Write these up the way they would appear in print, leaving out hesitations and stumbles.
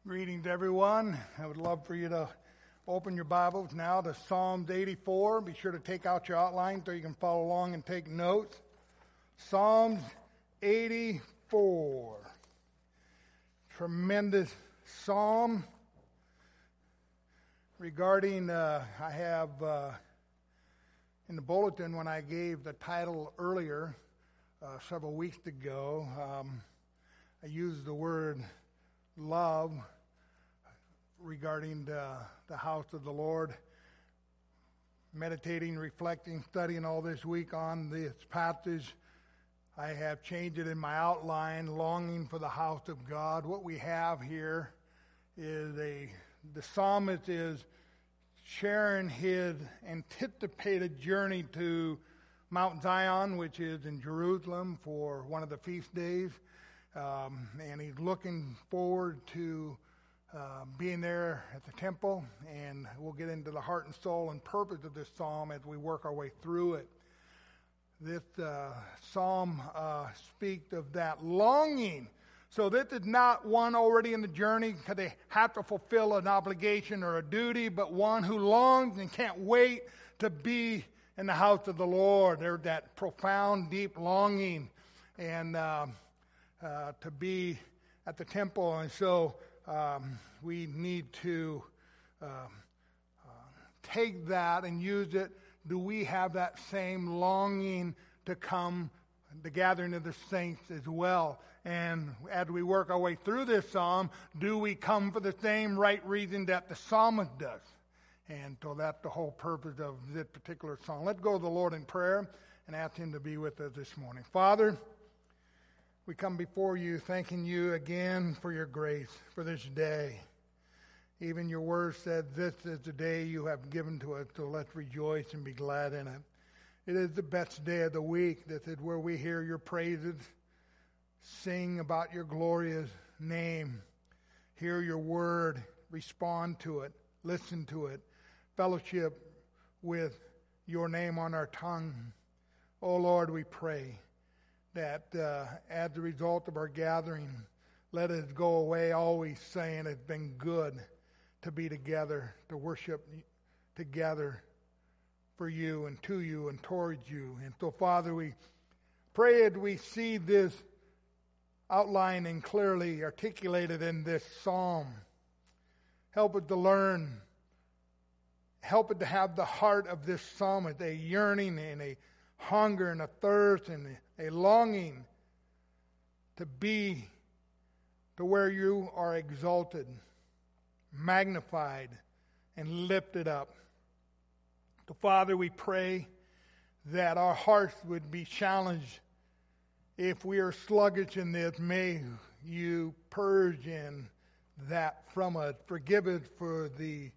Greetings, everyone. I would love for you to open your Bibles now to Psalms 84. Be sure to take out your outline so you can follow along and take notes. Psalms 84. Tremendous psalm regarding, I have in the bulletin when I gave the title earlier, several weeks ago, I used the word love regarding the house of the Lord. Meditating, reflecting, studying all this week on this passage, I have changed it in my outline, longing for the house of God. What we have here is the psalmist is sharing his anticipated journey to Mount Zion, which is in Jerusalem for one of the feast days. And he's looking forward to being there at the temple, and we'll get into the heart and soul and purpose of this psalm as we work our way through it. This psalm speaks of that longing. So this is not one already in the journey because they have to fulfill an obligation or a duty, but one who longs and can't wait to be in the house of the Lord. There's that profound, deep longing and to be at the temple. And so we need to take that and use it. Do we have that same longing to come, the gathering of the saints as well? And as we work our way through this psalm, do we come for the same right reason that the psalmist does? And so that's the whole purpose of this particular psalm. Let's go to the Lord in prayer and ask Him to be with us this morning. Father, we come before you thanking you again for your grace, for this day. Even your word said, this is the day you have given to us, so let's rejoice and be glad in it. It is the best day of the week. This is where we hear your praises, sing about your glorious name, hear your word, respond to it, listen to it, fellowship with your name on our tongue. Oh Lord, we pray that as a result of our gathering, let us go away always saying it's been good to be together, to worship together for you and to you and towards you. And so, Father, we pray as we see this outlined and clearly articulated in this psalm, help us to learn, help it to have the heart of this psalmist, a yearning and a hunger and a thirst and a longing to be to where you are exalted, magnified, and lifted up. So, Father, we pray that our hearts would be challenged. If we are sluggish in this, may you purge in that from us. Forgive us for the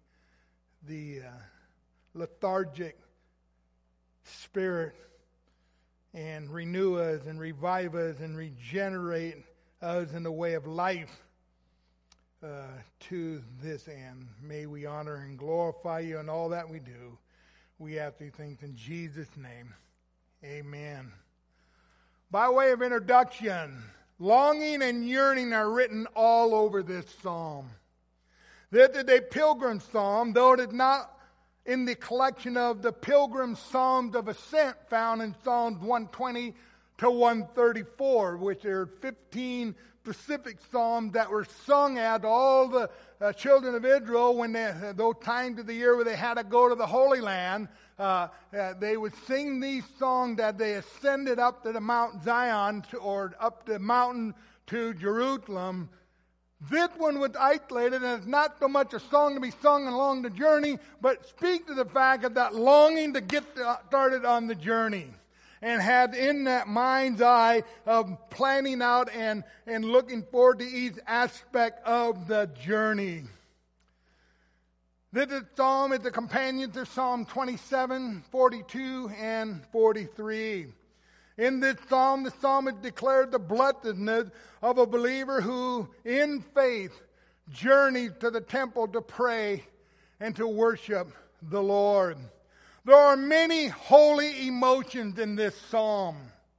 lethargic spirit, and renew us and revive us and regenerate us in the way of life to this end. May we honor and glorify you in all that we do. We ask these things in Jesus' name. Amen. By way of introduction, longing and yearning are written all over this psalm. This is a pilgrim psalm, though it is not in the collection of the pilgrim psalms of ascent found in Psalms 120 to 134, which are 15 specific psalms that were sung at all the children of Israel when those times of the year where they had to go to the Holy Land. They would sing these songs as they ascended up to the Mount Zion or up the mountain to Jerusalem. This one was isolated, and it's not so much a song to be sung along the journey, but speak to the fact of that longing to get started on the journey, and had in that mind's eye of planning out and looking forward to each aspect of the journey. This psalm is a companion to Psalm 27, 42, and 43. In this psalm, the psalmist declared the blessedness of a believer who, in faith, journeyed to the temple to pray and to worship the Lord. There are many holy emotions in this psalm.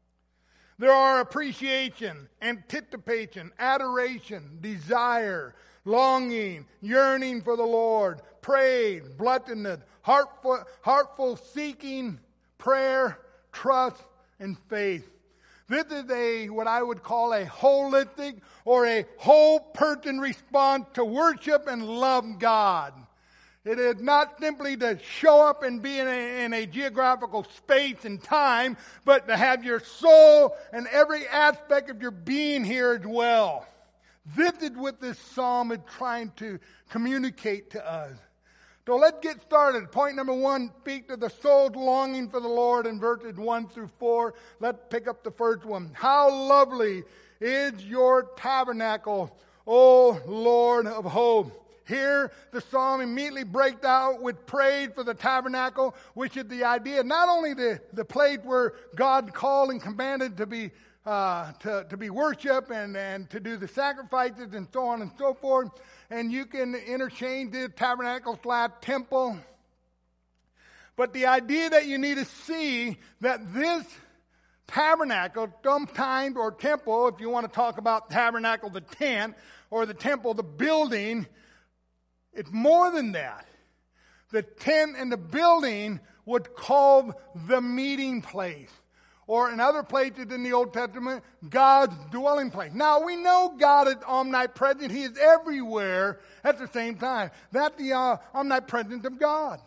There are appreciation, anticipation, adoration, desire, longing, yearning for the Lord, praise, bloodedness, heartful seeking, prayer, trust, and faith. This is what I would call a holistic or a whole person response to worship and love God. It is not simply to show up and be in a geographical space and time, but to have your soul and every aspect of your being here as well. This is what this psalm is trying to communicate to us. So let's get started. Point number 1, speak to the soul's longing for the Lord in verses 1 through 4. Let's pick up the first one. How lovely is your tabernacle, O Lord of hosts. Here, the psalm immediately breaks out with praise for the tabernacle, which is the idea, not only the place where God called and commanded to be worshipped and to do the sacrifices and so on and so forth. And you can interchange the tabernacle/temple. But the idea that you need to see that this tabernacle, sometimes, or temple, if you want to talk about tabernacle, the tent, or the temple, the building, it's more than that. The tent and the building was called the meeting place. Or in other places in the Old Testament, God's dwelling place. Now, we know God is omnipresent. He is everywhere at the same time. That's the omnipresence of God.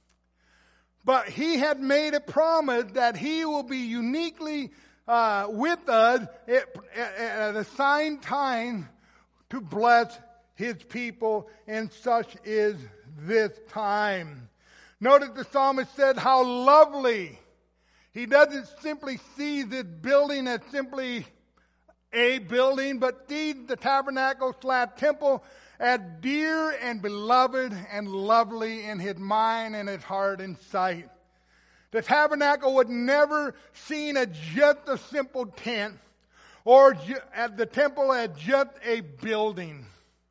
But He had made a promise that He will be uniquely with us at a assigned time to bless His people, and such is this time. Notice the psalmist said, how lovely. He doesn't simply see this building as simply a building, but sees the tabernacle/temple as dear and beloved and lovely in his mind and his heart and sight. The tabernacle was never seen as just a simple tent or at the temple as just a building,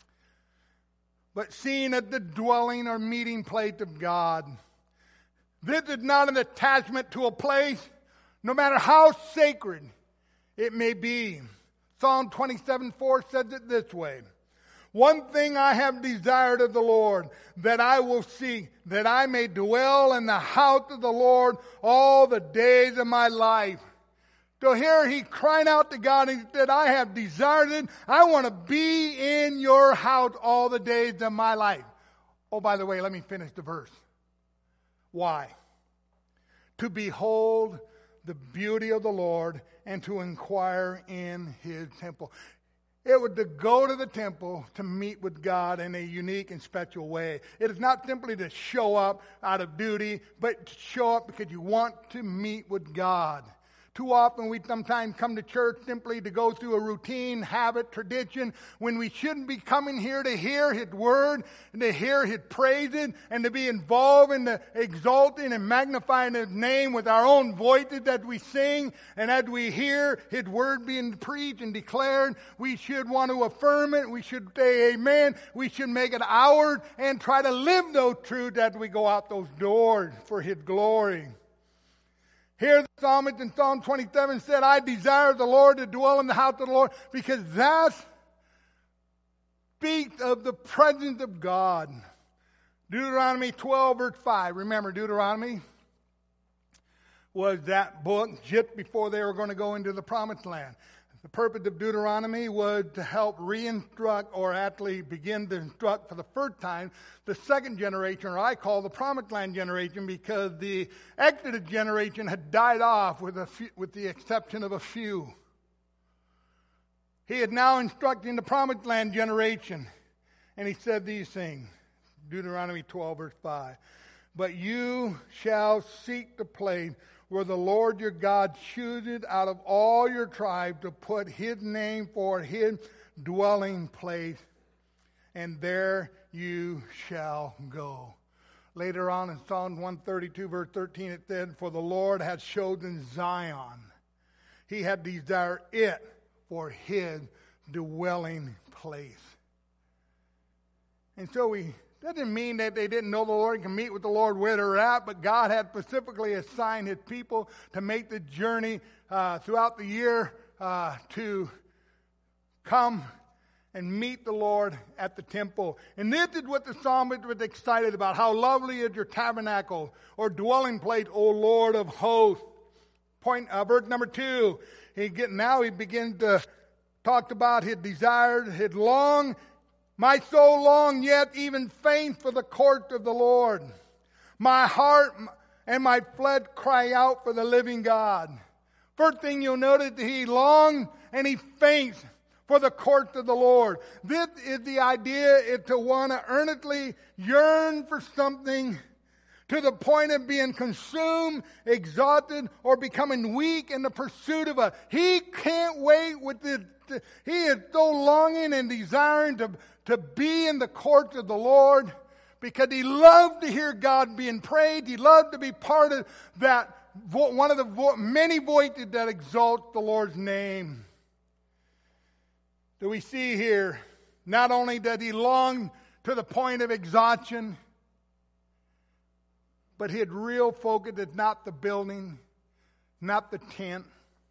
but seen as the dwelling or meeting place of God. This is not an attachment to a place, no matter how sacred it may be. Psalm 27:4 says it this way. One thing I have desired of the Lord, that I will seek, that I may dwell in the house of the Lord all the days of my life. So here he cried out to God and he said, I have desired it. I want to be in your house all the days of my life. Oh, by the way, let me finish the verse. Why? To behold the beauty of the Lord and to inquire in His temple. It was to go to the temple to meet with God in a unique and special way. It is not simply to show up out of duty, but to show up because you want to meet with God. Too often we sometimes come to church simply to go through a routine, habit, tradition, when we shouldn't be coming here to hear His word, and to hear His praises, and to be involved in the exalting and magnifying His name with our own voices as we sing, and as we hear His word being preached and declared. We should want to affirm it. We should say amen. We should make it ours and try to live those truths as we go out those doors for His glory. Here the psalmist in Psalm 27 said, I desire the Lord to dwell in the house of the Lord, because that speaks of the presence of God. Deuteronomy 12 verse 5. Remember, Deuteronomy was that book just before they were going to go into the promised land. The purpose of Deuteronomy was to help re-instruct, or actually begin to instruct for the first time, the second generation, or I call the Promised Land generation, because the Exodus generation had died off with the exception of a few. He is now instructing the Promised Land generation, and he said these things. Deuteronomy 12 verse 5. But you shall seek the place where the Lord your God chooses out of all your tribes to put His name for His dwelling place, and there you shall go. Later on in Psalm 132 verse 13 it said, for the Lord hath chosen Zion. He had desired it for His dwelling place. And so doesn't mean that they didn't know the Lord and can meet with the Lord where they're at, but God had specifically assigned His people to make the journey throughout the year to come and meet the Lord at the temple. And this is what the psalmist was excited about. How lovely is your tabernacle or dwelling place, O Lord of hosts. Verse number 2. He begins to talk about his desires, his long, my soul long yet even faint for the court of the Lord. My heart and my flesh cry out for the living God. First thing you'll notice, he longs and he faints for the court of the Lord. This is the idea, is to want to earnestly yearn for something to the point of being consumed, exhausted, or becoming weak in the pursuit of it. He can't wait with this. He is so longing and desiring to be in the court of the Lord because he loved to hear God being praised. He loved to be part of that, one of the many voices that exalt the Lord's name. Do we see here, not only does he long to the point of exhaustion, but his real focus is not the building, not the tent.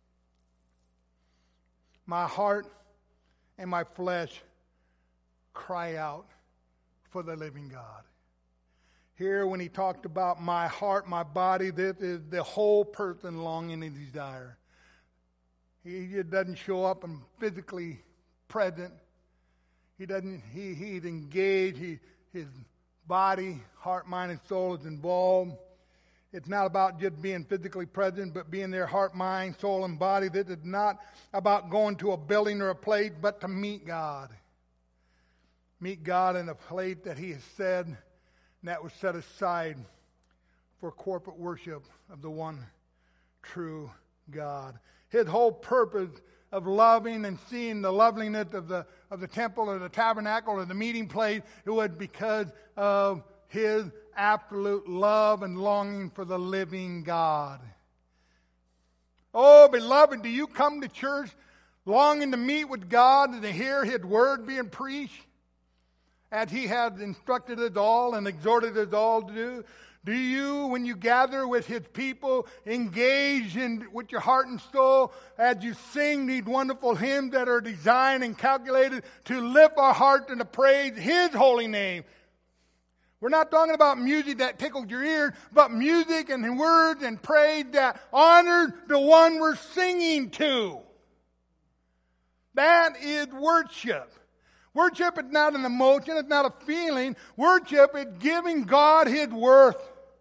My heart and my flesh cry out for the living God. Here when he talked about my heart, my body, this is the whole person longing and desire. He doesn't show up and physically present. He's engaged. His body, heart, mind, and soul is involved. It's not about just being physically present, but being there, heart, mind, soul, and body. This is not about going to a building or a place, but to meet God. Meet God in a place that he has said, and that was set aside for corporate worship of the one true God. His whole purpose of loving and seeing the loveliness of the temple or the tabernacle or the meeting place, it was because of his absolute love and longing for the living God. Oh, beloved, do you come to church longing to meet with God and to hear his word being preached as he has instructed us all and exhorted us all to do? Do you, when you gather with his people, engage with your heart and soul as you sing these wonderful hymns that are designed and calculated to lift our heart and to praise his holy name? We're not talking about music that tickles your ears, but music and words and praise that honors the one we're singing to. That is worship. Worship is not an emotion, it's not a feeling. Worship is giving God his worth.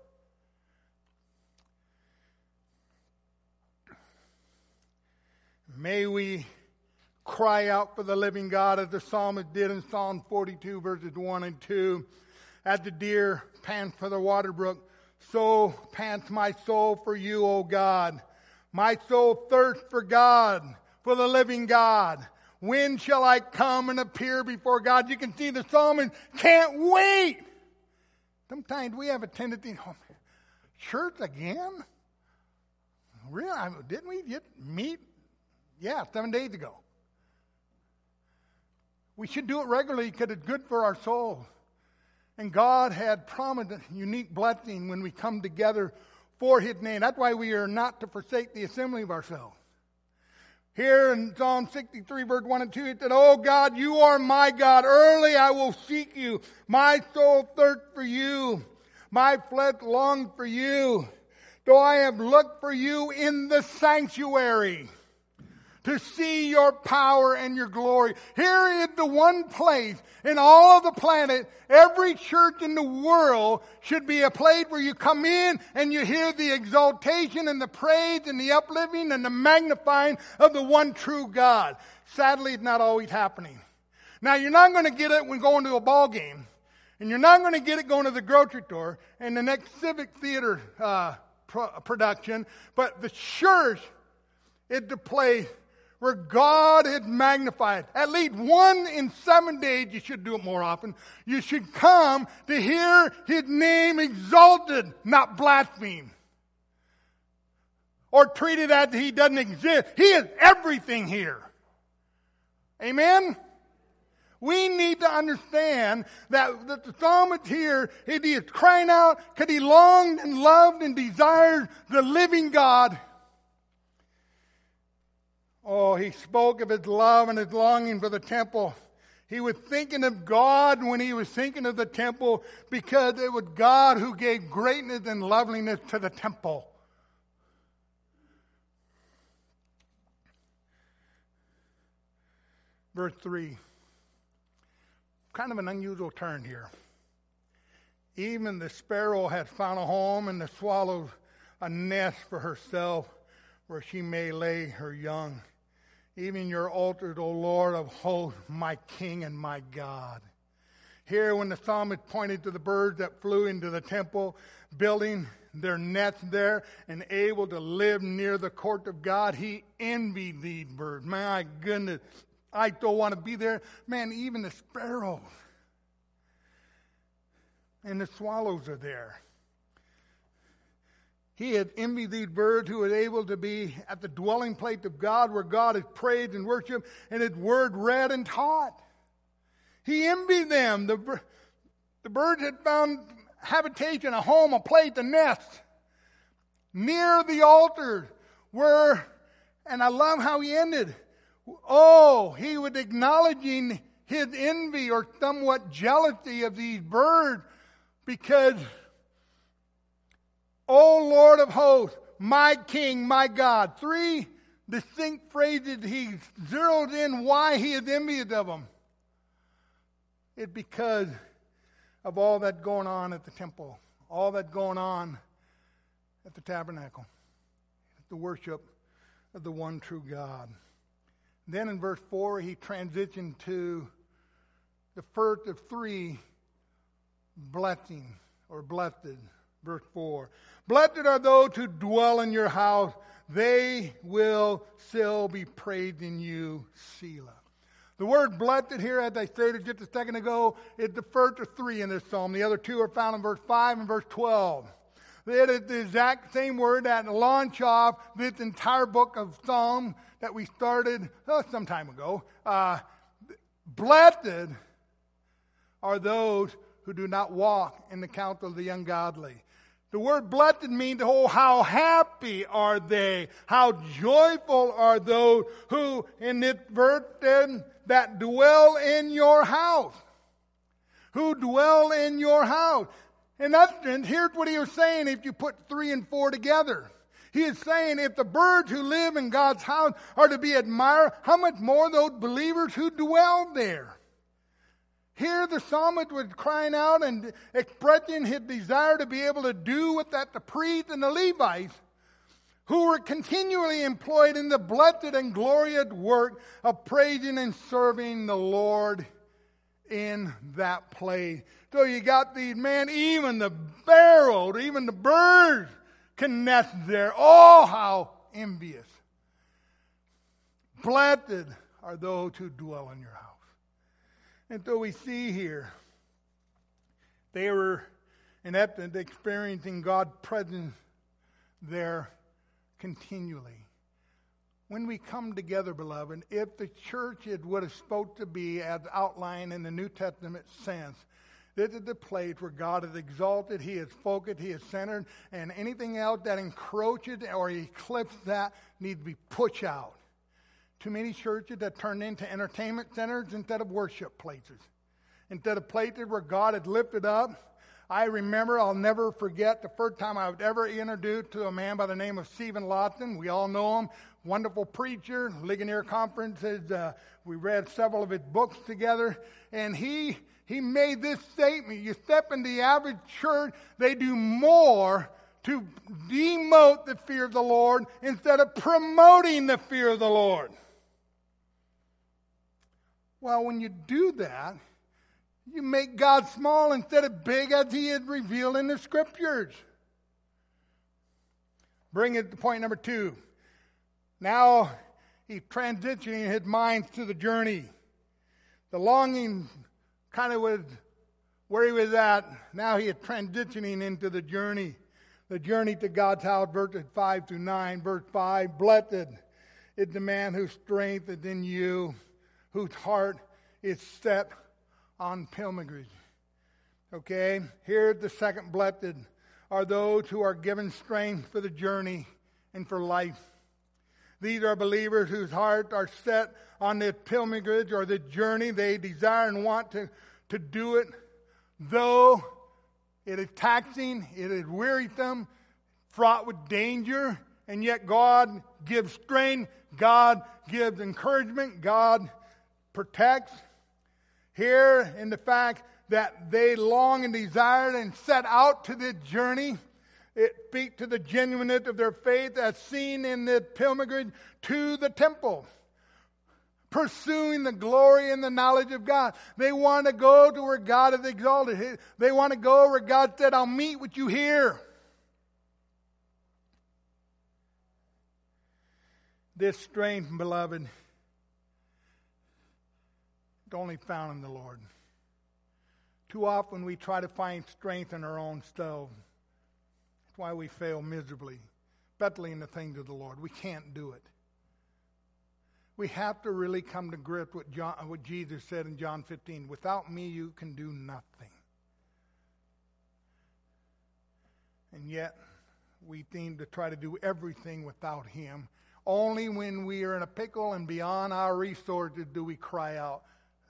May we cry out for the living God as the psalmist did in Psalm 42 verses 1 and 2. As the deer pants for the water brook, so pants my soul for you, O God. My soul thirsts for God, for the living God. When shall I come and appear before God? You can see the psalmist can't wait. Sometimes we have a tendency, oh, church again? Really? Didn't we just meet? Yeah, 7 days ago. We should do it regularly because it's good for our soul. And God had promised a unique blessing when we come together for his name. That's why we are not to forsake the assembly of ourselves. Here in Psalm 63, verse 1 and 2, it said, "Oh God, you are my God. Early I will seek you. My soul thirsts for you. My flesh longs for you. Though I have looked for you in the sanctuary to see your power and your glory." Here is the one place in all of the planet, every church in the world should be a place where you come in and you hear the exaltation and the praise and the uplifting and the magnifying of the one true God. Sadly, it's not always happening. Now, you're not going to get it when going to a ball game, and you're not going to get it going to the grocery store and the next civic theater production, but the church is the place where God is magnified. At least 1 in 7 days, you should do it more often. You should come to hear his name exalted, not blasphemed. Or treated as he doesn't exist. He is everything here. Amen? We need to understand that the psalmist here, he is crying out because he longed and loved and desired the living God. Oh, he spoke of his love and his longing for the temple. He was thinking of God when he was thinking of the temple, because it was God who gave greatness and loveliness to the temple. Verse 3. Kind of an unusual turn here. Even the sparrow has found a home, and the swallow a nest for herself, where she may lay her young. Even your altars, O Lord of hosts, my King and my God. Here, when the psalmist pointed to the birds that flew into the temple, building their nests there and able to live near the court of God, he envied these birds. My goodness, I don't want to be there. Man, even the sparrows and the swallows are there. He had envied these birds who were able to be at the dwelling place of God, where God is praised and worshiped and His word read and taught. He envied them. The birds had found habitation, a home, a place, a nest near the altar where, and I love how he ended. Oh, he was acknowledging his envy or somewhat jealousy of these birds, because, O Lord of hosts, my King, my God. 3 distinct phrases he zeroed in why he is envious of them. It's because of all that going on at the temple, all that going on at the tabernacle, the worship of the one true God. Then in verse 4, he transitioned to the first of 3 blessings, or blessed. Verse 4. Blessed are those who dwell in your house. They will still be praising you, Selah. The word blessed here, as I stated just a second ago, is the first of 3 in this psalm. The other 2 are found in verse 5 and verse 12. It is the exact same word that launched off this entire book of Psalm that we started some time ago. Blessed are those who do not walk in the counsel of the ungodly. The word blessed means, oh, how happy are they, how joyful are those who, in this verse, that dwell in your house. Who dwell in your house. In essence, here's what he was saying if you put 3 and 4 together. He is saying if the birds who live in God's house are to be admired, how much more those believers who dwell there. Here the psalmist was crying out and expressing his desire to be able to do what that the priests and the Levites, who were continually employed in the blessed and glorious work of praising and serving the Lord in that place. So you got these, man, even the sparrows, even the birds can nest there. Oh, how envious. Blessed are those who dwell in your house. And so we see here, they were in essence experiencing God's presence there continually. When we come together, beloved, if the church is what it's supposed to be as outlined in the New Testament sense, this is the place where God is exalted, He is focused, He is centered, and anything else that encroaches or eclipses that needs to be pushed out. Too many churches that turn into entertainment centers instead of worship places. Instead of places where God is lifted up. I remember, I'll never forget the first time I was ever introduced to a man by the name of Stephen Lawson. We all know him. Wonderful preacher, Ligonier Conferences. We read several of his books together. And he made this statement. You step in the average church, they do more to demote the fear of the Lord instead of promoting the fear of the Lord. Well, when you do that, you make God small instead of big as He is revealed in the Scriptures. Bring it to point number 2. Now he's transitioning his mind to the journey. The longing kind of was where he was at. Now he is transitioning into the journey. The journey to God's house, verses 5 through 9. Verse 5, blessed is the man whose strength is in you, whose heart is set on pilgrimage. Okay, here's the second blessed are those who are given strength for the journey and for life. These are believers whose hearts are set on the pilgrimage or the journey. They desire and want to do it, though it is taxing, it is wearisome, fraught with danger, and yet God gives strength, God gives encouragement, God protects. Here in the fact that they long and desired and set out to this journey, it speaks to the genuineness of their faith as seen in the pilgrimage to the temple, pursuing the glory and the knowledge of God. They want to go to where God is exalted. They want to go where God said, I'll meet with you here. This strength, beloved, is only found in the Lord. Too often we try to find strength in our own selves. That's why we fail miserably, especially in the things of the Lord. We can't do it. We have to really come to grips with what Jesus said in John 15. Without me, you can do nothing. And yet, we seem to try to do everything without Him. Only when we are in a pickle and beyond our resources do we cry out.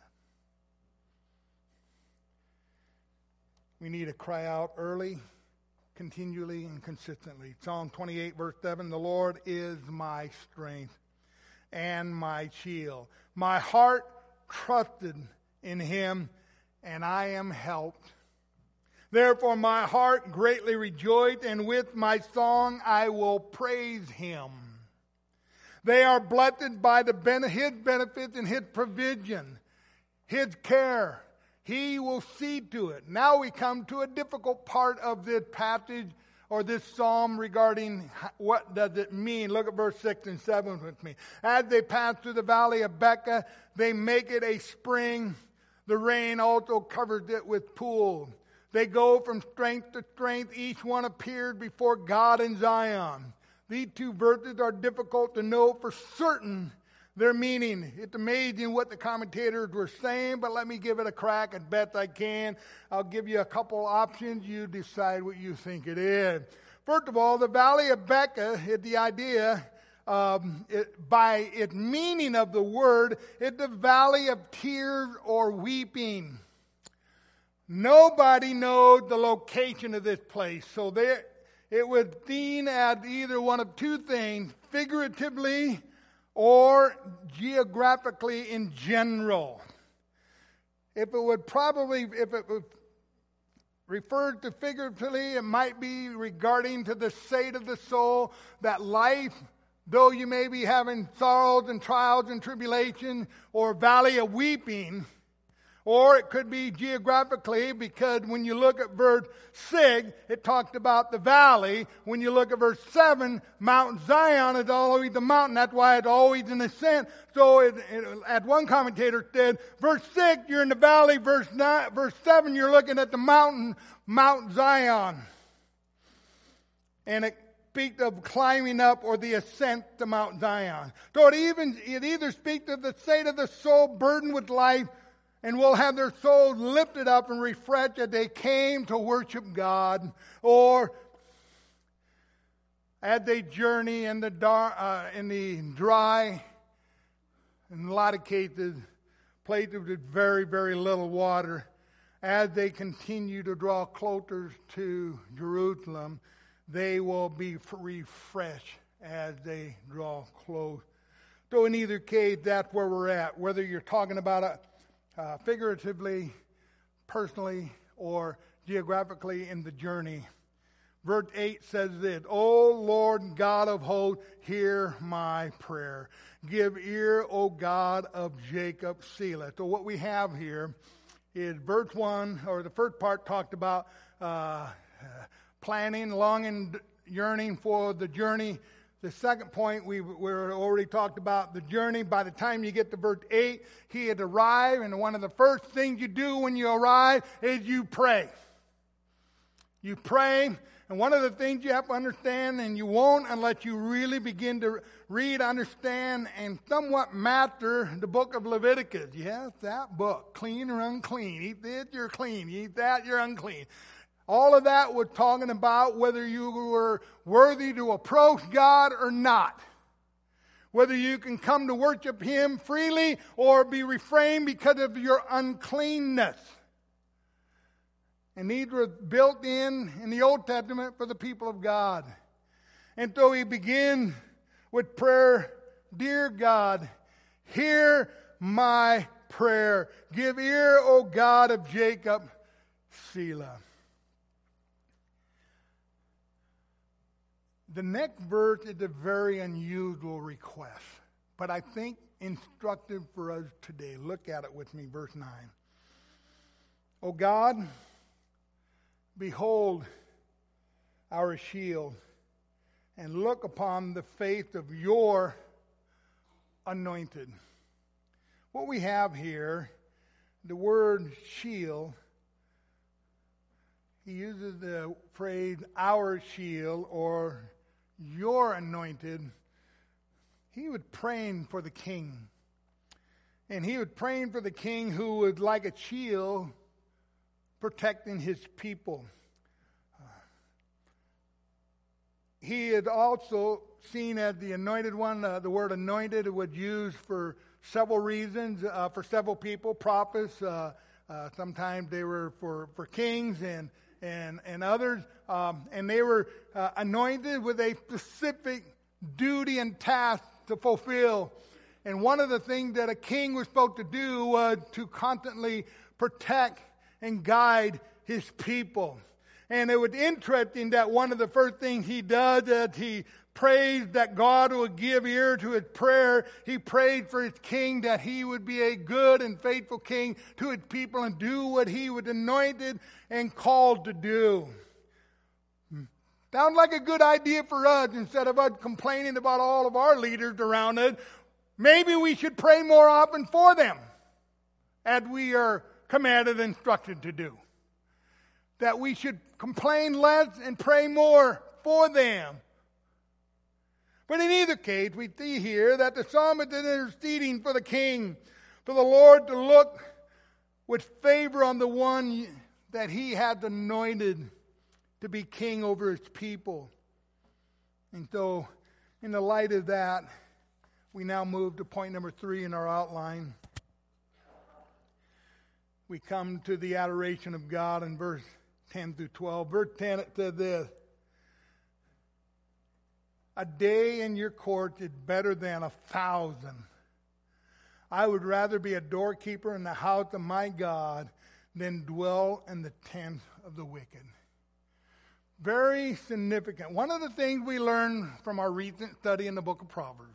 We need to cry out early, continually, and consistently. Psalm 28, verse 7, the Lord is my strength and my shield. My heart trusted in Him, and I am helped. Therefore my heart greatly rejoiced, and with my song I will praise Him. They are blessed by His benefits and His provision, His care. He will see to it. Now we come to a difficult part of this passage or this psalm regarding what does it mean. Look at verse 6 and 7 with me. As they pass through the valley of Becca, they make it a spring. The rain also covers it with pools. They go from strength to strength. Each one appeared before God in Zion. These two verses are difficult to know for certain their meaning. It's amazing what the commentators were saying, but let me give it a crack as best I can. I'll give you a couple options. You decide what you think it is. First of all, the Valley of Becca is the idea, by its meaning of the word, it's the valley of tears or weeping. Nobody knows the location of this place, so it was seen as either one of two things, figuratively or geographically in general. If it was referred to figuratively, it might be regarding to the state of the soul, that life, though you may be having sorrows and trials and tribulation, or valley of weeping. Or it could be geographically, because when you look at verse 6, it talked about the valley. When you look at verse 7, Mount Zion is always the mountain. That's why it's always an ascent. So as one commentator said, verse 6, you're in the valley. Verse 7, you're looking at the mountain, Mount Zion. And it speaks of climbing up or the ascent to Mount Zion. So it either speaks of the state of the soul burdened with life, and will have their souls lifted up and refreshed as they came to worship God, or as they journey in the dry, in a lot of cases, places with very, very little water, as they continue to draw closer to Jerusalem, they will be refreshed as they draw close. So in either case, that's where we're at. Whether you're talking about figuratively, personally, or geographically in the journey. Verse 8 says this, O Lord God of hosts, hear my prayer. Give ear, O God of Jacob, Selah. So what we have here is verse 1, or the first part talked about planning, longing, yearning for the journey. The second point, we already talked about the journey. By the time you get to verse 8, he had arrived, and one of the first things you do when you arrive is you pray. You pray, and one of the things you have to understand, and you won't unless you really begin to read, understand, and somewhat master the book of Leviticus. Yes, that book, clean or unclean. Eat this, you're clean. Eat that, you're unclean. All of that was talking about whether you were worthy to approach God or not. Whether you can come to worship Him freely or be refrained because of your uncleanness. And these were built in the Old Testament for the people of God. And so he begins with prayer. Dear God, hear my prayer. Give ear, O God of Jacob, Selah. The next verse is a very unusual request, but I think instructive for us today. Look at it with me, verse 9. O God, behold our shield, and look upon the face of your anointed. What we have here, the word shield, he uses the phrase our shield or your anointed. He was praying for the king. And he was praying for the king who was like a shield protecting his people. He is also seen as the anointed one. The word anointed was used for several reasons, for several people, prophets. Sometimes they were for kings and others. And they were anointed with a specific duty and task to fulfill. And one of the things that a king was supposed to do was to constantly protect and guide his people. And it was interesting that one of the first things he does is he prays that God would give ear to his prayer. He prayed for his king that he would be a good and faithful king to his people and do what he was anointed and called to do. Sounds like a good idea for us. Instead of us complaining about all of our leaders around us, maybe we should pray more often for them, as we are commanded and instructed to do. That we should complain less and pray more for them. But in either case, we see here that the psalmist is interceding for the king, for the Lord to look with favor on the one that he had anointed to be king over his people. And so, in the light of that, we now move to point number 3 in our outline. We come to the adoration of God in verse 10 through 12. Verse 10, it says this: a day in your court is better than 1,000. I would rather be a doorkeeper in the house of my God than dwell in the tent of the wicked. Very significant. One of the things we learned from our recent study in the book of Proverbs,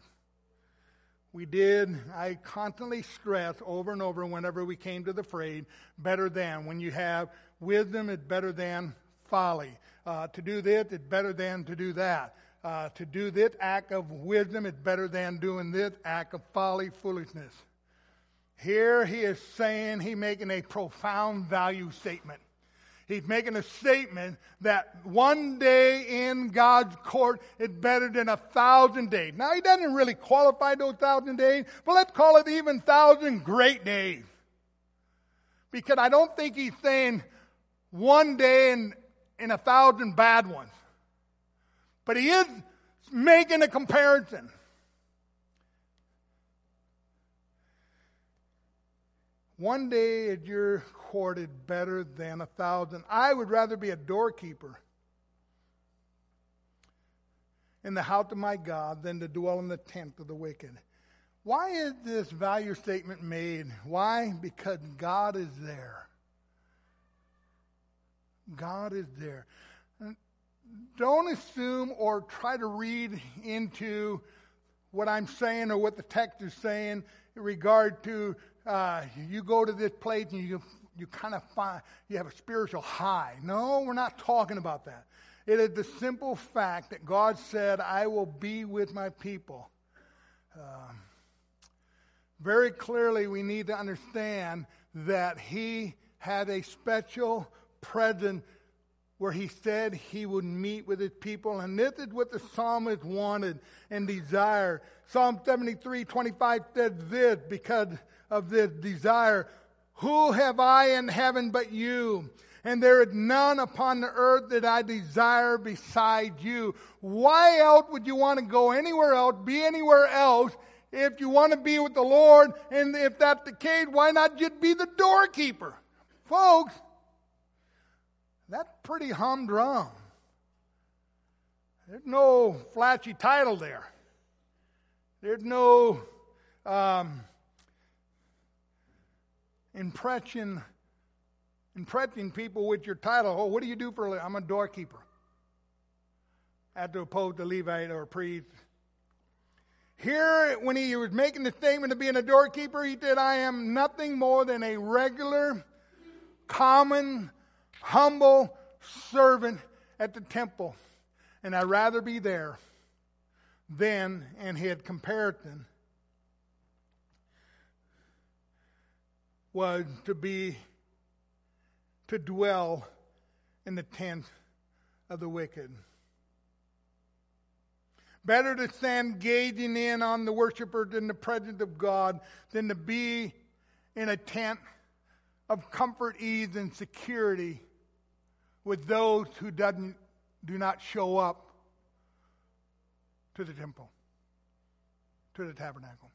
I constantly stress over and over whenever we came to the phrase, better than. When you have wisdom, it's better than folly. To do this, it's better than to do that. To do this act of wisdom, it's better than doing this act of folly, foolishness. Here he is saying, he's making a profound value statement. He's making a statement that one day in God's court is better than 1,000 days. Now, he doesn't really qualify those 1,000 days, but let's call it even 1,000 great days. Because I don't think he's saying one day in 1,000 bad ones. But he is making a comparison. One day at your court is better than 1,000. I would rather be a doorkeeper in the house of my God than to dwell in the tent of the wicked. Why is this value statement made? Why? Because God is there. God is there. Don't assume or try to read into what I'm saying or what the text is saying in regard to you go to this place and you kind of find you have a spiritual high. No, we're not talking about that. It is the simple fact that God said, I will be with my people. Very clearly, we need to understand that he had a special presence where he said he would meet with his people. And this is what the psalmist wanted and desired. Psalm 73:25 says this because of this desire: who have I in heaven but you? and there is none upon the earth that I desire beside you. Why else would you want to go anywhere else, be anywhere else, if you want to be with the Lord? And if that's the case, why not just be the doorkeeper? Folks, that's pretty humdrum. There's no flashy title there. There's no impressing people with your title. Oh, what do you do for a living? I'm a doorkeeper. As opposed to Levite or priest. Here, when he was making the statement of being a doorkeeper, he said, I am nothing more than a regular, common, humble servant at the temple. And I'd rather be there than, and he had comparison, was to dwell in the tent of the wicked. Better to stand gazing in on the worshiper in the presence of God than to be in a tent of comfort, ease, and security with those who do not show up to the temple, to the tabernacle.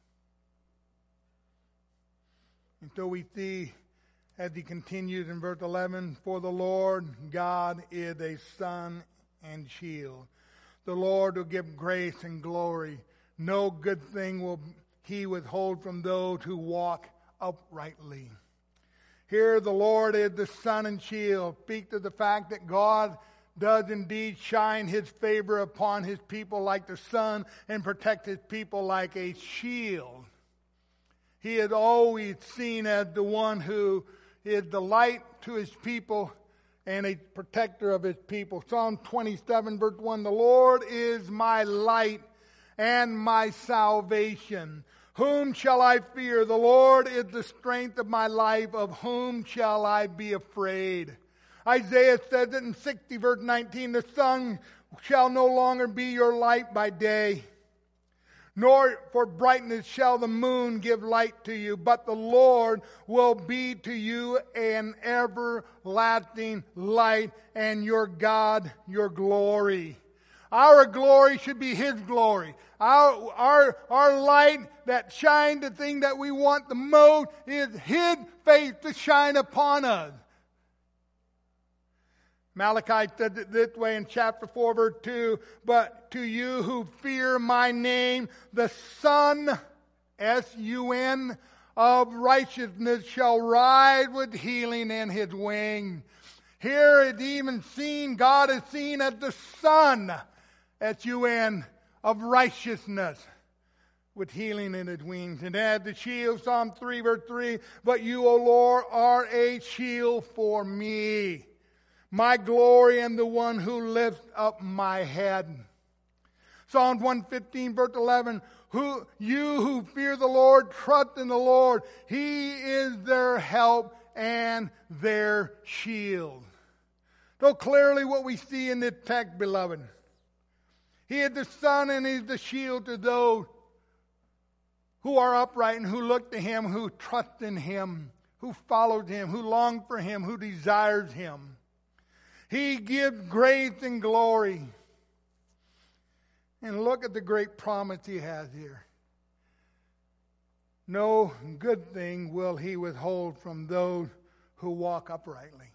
And so we see, as he continues in verse 11, for the Lord God is a sun and shield. The Lord will give grace and glory. No good thing will he withhold from those who walk uprightly. Here the Lord is the sun and shield. Speak to the fact that God does indeed shine his favor upon his people like the sun and protect his people like a shield. He is always seen as the one who is the light to his people and a protector of his people. Psalm 27 verse 1, the Lord is my light and my salvation. Whom shall I fear? The Lord is the strength of my life. Of whom shall I be afraid? Isaiah says it in 60 verse 19, the sun shall no longer be your light by day, nor for brightness shall the moon give light to you, but the Lord will be to you an everlasting light, and your God your glory. Our glory should be his glory. Our light that shines, the thing that we want the most, is his face to shine upon us. Malachi said it this way in chapter 4, verse 2, but to you who fear my name, the sun, S-U-N, of righteousness shall ride with healing in his wing. Here it's even seen, God is seen as the sun, S-U-N, of righteousness with healing in his wings. And as the shield, Psalm 3, verse 3, but you, O Lord, are a shield for me, my glory and the one who lifts up my head. Psalm 115, verse 11, you who fear the Lord, trust in the Lord. He is their help and their shield. So clearly what we see in this text, beloved, he is the sun and he's the shield to those who are upright and who look to him, who trust in him, who follows him, who long for him, who desires him. He gives grace and glory. And look at the great promise he has here. No good thing will he withhold from those who walk uprightly.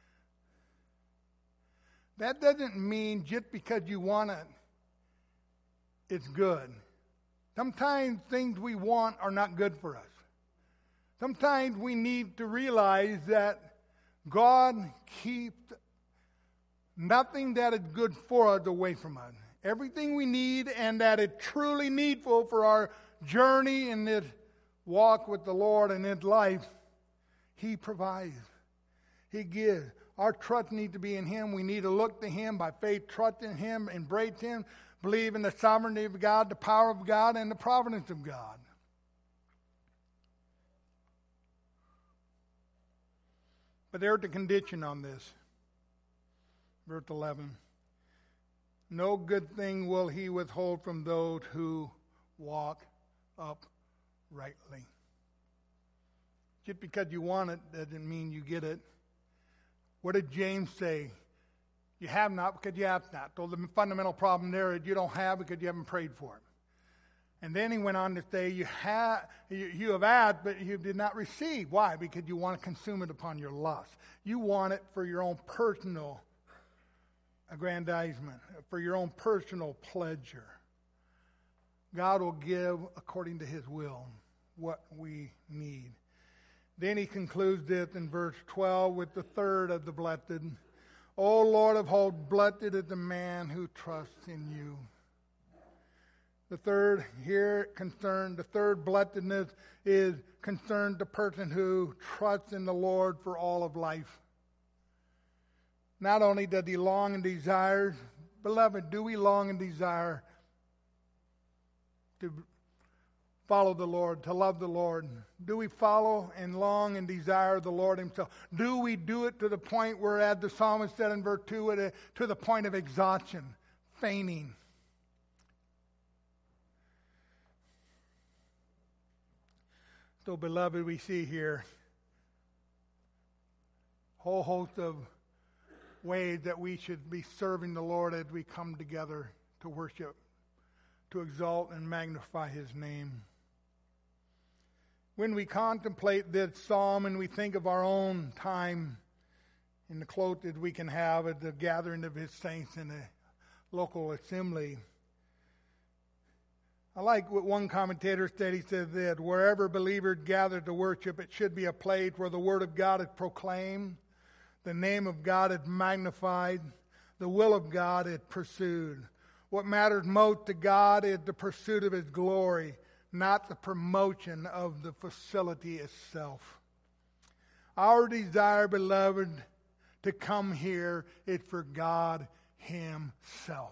That doesn't mean just because you want it, it's good. Sometimes things we want are not good for us. Sometimes we need to realize that God keeps nothing that is good for us away from us. Everything we need and that is truly needful for our journey in this walk with the Lord and in life, he provides. He gives. Our trust needs to be in him. We need to look to him by faith, trust in him, embrace him, believe in the sovereignty of God, the power of God, and the providence of God. But there's a condition on this. Verse 11. No good thing will he withhold from those who walk uprightly. Just because you want it doesn't mean you get it. What did James say? You have not because you ask not. So the fundamental problem there is you don't have because you haven't prayed for it. And then he went on to say, you have asked, but you did not receive. Why? Because you want to consume it upon your lust. You want it for your own personal aggrandizement, for your own personal pleasure. God will give according to his will what we need. Then he concludes this in verse 12 with the third of the blessed. O Lord of hosts, blessed is the man who trusts in you. The third blessedness is concerned the person who trusts in the Lord for all of life. Not only does he long and desire, beloved, do we long and desire to follow the Lord, to love the Lord? Do we follow and long and desire the Lord himself? Do we do it to the point where, as the psalmist said in verse 2, to the point of exhaustion, fainting? So, beloved, we see here a whole host of ways that we should be serving the Lord as we come together to worship, to exalt and magnify his name. When we contemplate this psalm and we think of our own time in the closest we can have at the gathering of his saints in a local assembly, I like what one commentator said. He said that wherever believers gather to worship, it should be a place where the word of God is proclaimed, the name of God is magnified, the will of God is pursued. What matters most to God is the pursuit of his glory, not the promotion of the facility itself. Our desire, beloved, to come here is for God himself.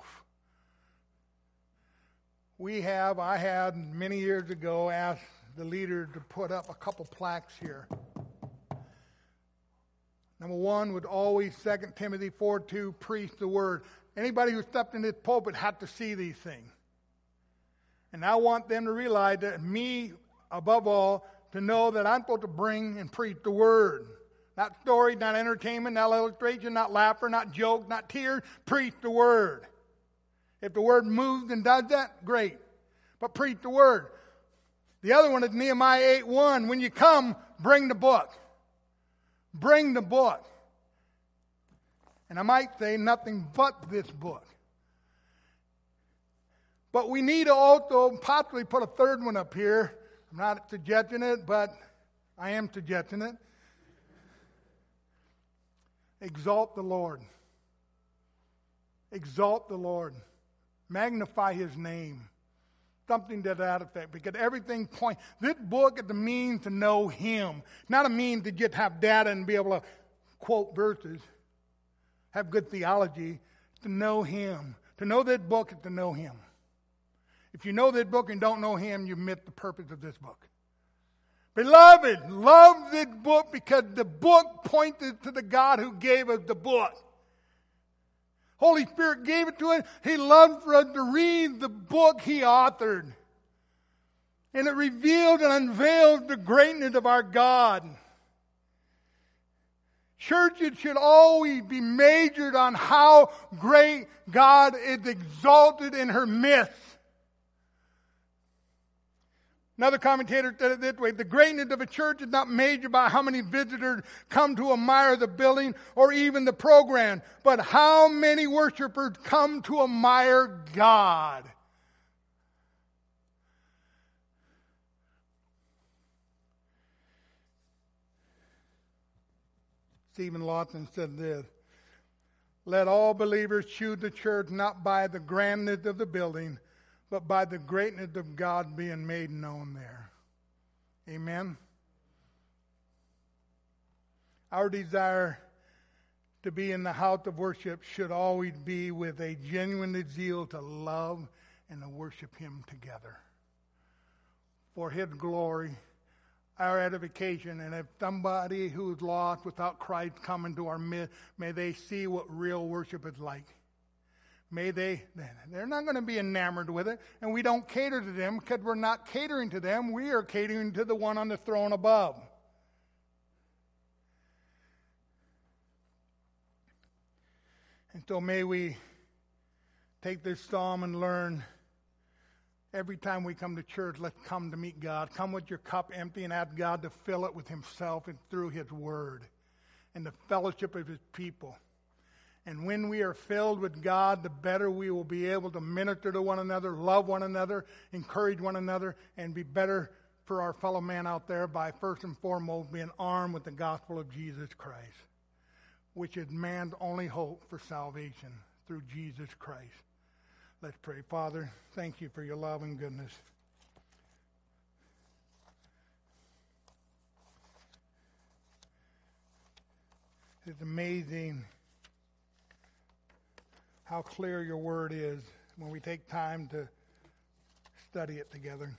I had many years ago asked the leader to put up a couple plaques here. Number one would always 2 Timothy 4:2 preach the word. Anybody who stepped in this pulpit had to see these things. And I want them to realize that me, above all, to know that I'm supposed to bring and preach the word. Not story, not entertainment, not illustration, not laughter, not joke, not tears. Preach the word. If the word moves and does that, great. But preach the word. The other one is Nehemiah 8:1. When you come, bring the book. Bring the book. And I might say nothing but this book. But we need to also possibly put a third one up here. I'm not suggesting it, but I am suggesting it. Exalt the Lord. Exalt the Lord. Magnify his name. Something to that effect. Because everything points. This book is a means to know him. Not a means to just have data and be able to quote verses. Have good theology. To know him. To know this book is to know him. If you know this book and don't know him, you miss the purpose of this book. Beloved, love this book because the book pointed to the God who gave us the book. Holy Spirit gave it to us. He loved for us to read the book he authored. And it revealed and unveiled the greatness of our God. Churches should always be measured on how great God is exalted in her midst. Another commentator said it this way: the greatness of a church is not measured by how many visitors come to admire the building or even the program, but how many worshipers come to admire God. Stephen Lawson said this: let all believers choose the church not by the grandness of the building, but by the greatness of God being made known there. Amen. Our desire to be in the house of worship should always be with a genuine zeal to love and to worship him together. For his glory, our edification, and if somebody who's lost without Christ come into our midst, may they see what real worship is like. They're not going to be enamored with it, and we don't cater to them because we're not catering to them. We are catering to the one on the throne above. And so may we take this psalm and learn every time we come to church, let's come to meet God. Come with your cup empty and ask God to fill it with himself and through his word and the fellowship of his people. And when we are filled with God, the better we will be able to minister to one another, love one another, encourage one another, and be better for our fellow man out there by first and foremost being armed with the gospel of Jesus Christ, which is man's only hope for salvation through Jesus Christ. Let's pray. Father, thank you for your love and goodness. It's amazing how clear your word is when we take time to study it together.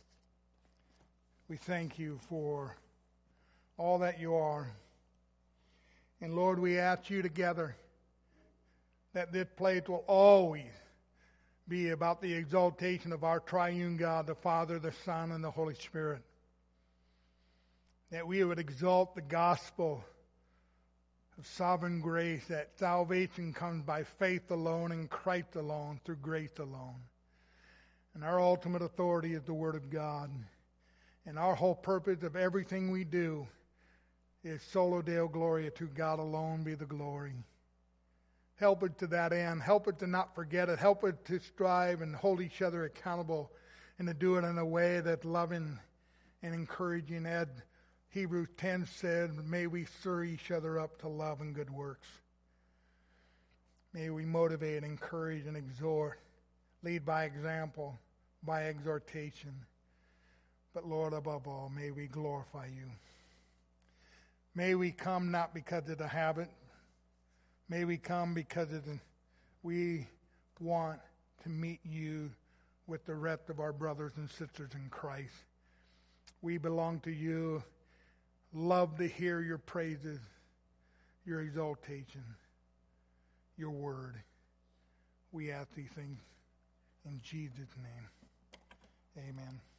We thank you for all that you are. And Lord, we ask you together that this place will always be about the exaltation of our triune God, the Father, the Son, and the Holy Spirit. That we would exalt the gospel of sovereign grace, that salvation comes by faith alone in Christ alone, through grace alone. And our ultimate authority is the Word of God. And our whole purpose of everything we do is solo Deo Gloria, to God alone be the glory. Help us to that end. Help us to not forget it. Help us to strive and hold each other accountable and to do it in a way that's loving and encouraging. As Hebrews 10 said, may we stir each other up to love and good works. May we motivate, encourage, and exhort, lead by example, by exhortation. But Lord, above all, may we glorify you. May we come not because of the habit. May we come because we want to meet you with the rest of our brothers and sisters in Christ. We belong to you. Love to hear your praises, your exaltation, your word. We ask these things in Jesus' name. Amen.